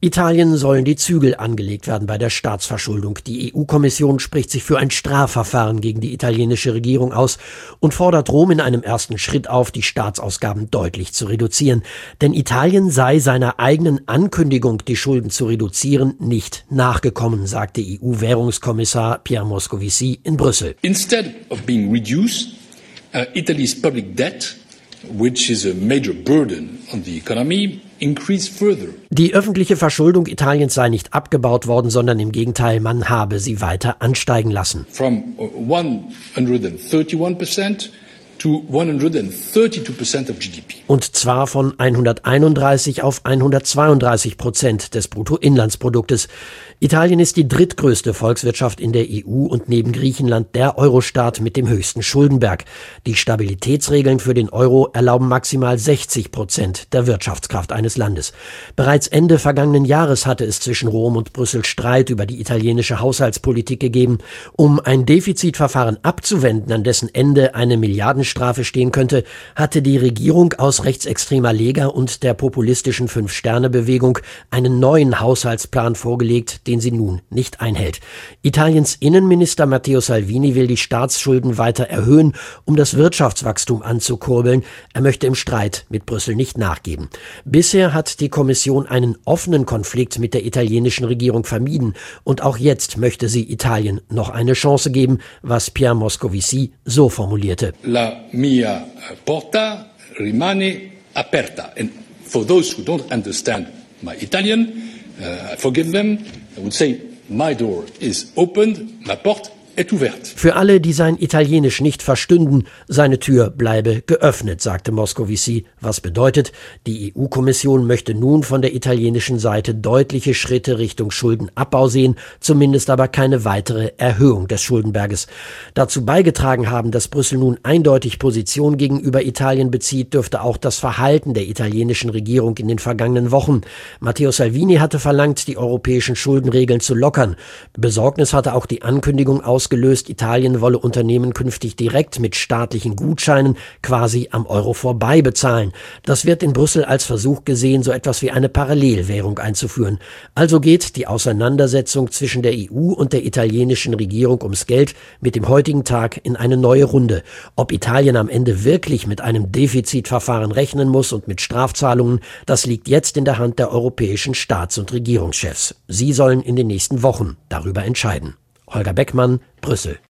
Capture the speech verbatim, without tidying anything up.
Italien sollen die Zügel angelegt werden bei der Staatsverschuldung. Die E U-Kommission spricht sich für ein Strafverfahren gegen die italienische Regierung aus und fordert Rom in einem ersten Schritt auf, die Staatsausgaben deutlich zu reduzieren. Denn Italien sei seiner eigenen Ankündigung, die Schulden zu reduzieren, nicht nachgekommen, sagte E U-Währungskommissar Pierre Moscovici in Brüssel. Instead of being reduced, uh, Italy's public debt, which is a major burden on the economy, increased further. Die öffentliche Verschuldung Italiens sei nicht abgebaut worden, sondern im Gegenteil, man habe sie weiter ansteigen lassen. From one hundred thirty-one percent to one hundred thirty-two percent of G D P. Und zwar von hunderteinunddreißig auf hundertzweiunddreißig Prozent des Bruttoinlandsproduktes. Italien ist die drittgrößte Volkswirtschaft in der E U und neben Griechenland der Eurostaat mit dem höchsten Schuldenberg. Die Stabilitätsregeln für den Euro erlauben maximal sechzig Prozent der Wirtschaftskraft eines Landes. Bereits Ende vergangenen Jahres hatte es zwischen Rom und Brüssel Streit über die italienische Haushaltspolitik gegeben. Um ein Defizitverfahren abzuwenden, an dessen Ende eine Milliardenstrafe stehen könnte, hatte die Regierung aus rechtsextremer Lega und der populistischen Fünf-Sterne-Bewegung einen neuen Haushaltsplan vorgelegt, den sie nun nicht einhält. Italiens Innenminister Matteo Salvini will die Staatsschulden weiter erhöhen, um das Wirtschaftswachstum anzukurbeln. Er möchte im Streit mit Brüssel nicht nachgeben. Bisher hat die Kommission einen offenen Konflikt mit der italienischen Regierung vermieden und auch jetzt möchte sie Italien noch eine Chance geben, was Pierre Moscovici so formulierte. La mia porta rimane aperta. And for those who don't understand my Italian, uh, I forgive them. I would say, my door is opened, ma porte est ouverte. Für alle, die sein Italienisch nicht verstünden, seine Tür bleibe geöffnet, sagte Moscovici, was bedeutet, die E U-Kommission möchte nun von der italienischen Seite deutliche Schritte Richtung Schuldenabbau sehen, zumindest aber keine weitere Erhöhung des Schuldenberges. Dazu beigetragen haben, dass Brüssel nun eindeutig Position gegenüber Italien bezieht, dürfte auch das Verhalten der italienischen Regierung in den vergangenen Wochen. Matteo Salvini hatte verlangt, die europäischen Schuldenregeln zu lockern. Besorgnis hatte auch die Ankündigung aus Ausgelöst, Italien wolle Unternehmen künftig direkt mit staatlichen Gutscheinen quasi am Euro vorbei bezahlen. Das wird in Brüssel als Versuch gesehen, so etwas wie eine Parallelwährung einzuführen. Also geht die Auseinandersetzung zwischen der E U und der italienischen Regierung ums Geld mit dem heutigen Tag in eine neue Runde. Ob Italien am Ende wirklich mit einem Defizitverfahren rechnen muss und mit Strafzahlungen, das liegt jetzt in der Hand der europäischen Staats- und Regierungschefs. Sie sollen in den nächsten Wochen darüber entscheiden. Holger Beckmann, Brüssel.